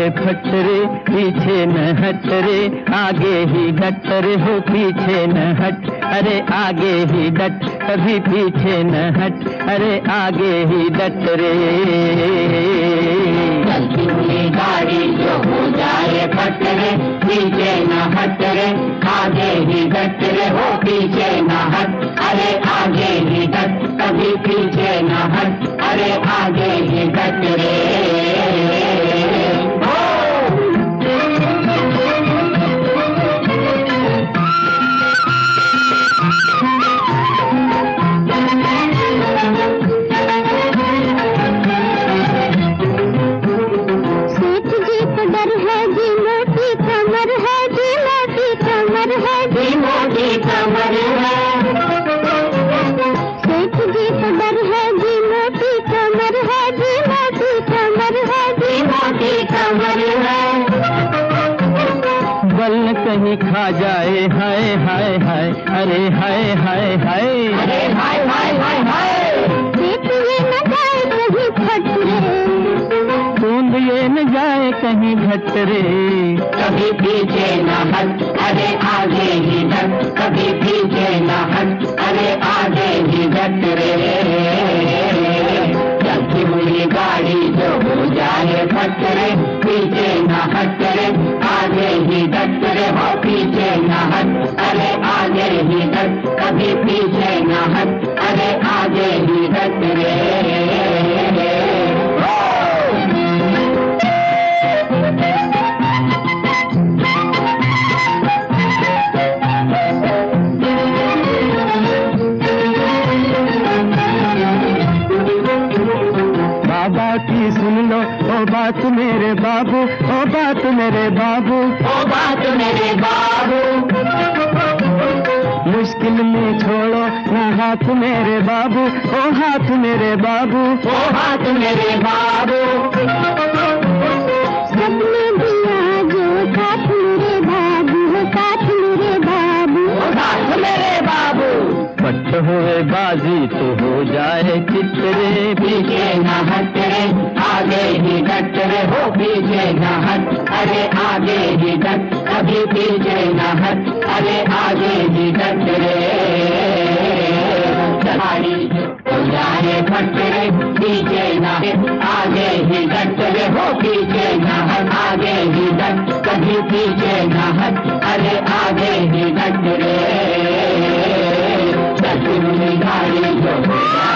जाए फट रे, पीछे न हट रे, आगे ही डट रे हो, पीछे न हट, अरे आगे ही डट, कभी पीछे न हट, अरे आगे ही डट रे। चलती हुई गाड़ी जो हो जाए फट रे, पीछे न हट रे, आगे ही डट रे हो, पीछे न हट, अरे आगे ही डट, कभी पीछे न हट, अरे आगे ही डट रे। बल कहीं खा जाए, हाय हाय हाय, अरे हाय हाय हाय, अरे हाय हाय हाय हाय, ये न जाए कहीं फट रे, बूंद ये न जाए कहीं घट रे, कभी पीछे न हट, अरे आगे ही डट, कभी पीछे न हट, अरे आगे ही डट रे। चलती हुई गाड़ी जो हो जाए फट रे, पीछे न हट रे, आगे ही डट रे हो, पीछे न हट, अरे आगे ही डट, कभी पीछे न हट, अरे आगे ही डट रे। की सुन लो ओ बात मेरे बाबू, ओ बात मेरे बाबू, ओ बात मेरे बाबू, मुश्किल में छोड़ो ना हाथ मेरे बाबू, ओ हाथ मेरे बाबू, ओ हाथ मेरे बाबू, सबने दिया जो साथ मेरे बाबू, साथ मेरे बाबू, साथ मेरे बाबू। पट हुए बाजी तो हो जाए चित्रे, पीछे न हट रे, आगे ही डट रे हो, पीछे न हट, अरे आगे ही डट, कभी पीछे न हट, अरे आगे ही डट रे। गाड़ी हो जाए फट रे, पीछे न हट, आगे ही डट रे हो, पीछे न हट, आगे ही डट, कभी पीछे न हट, अरे आगे ही डट रे। चलती हुई गाड़ी जो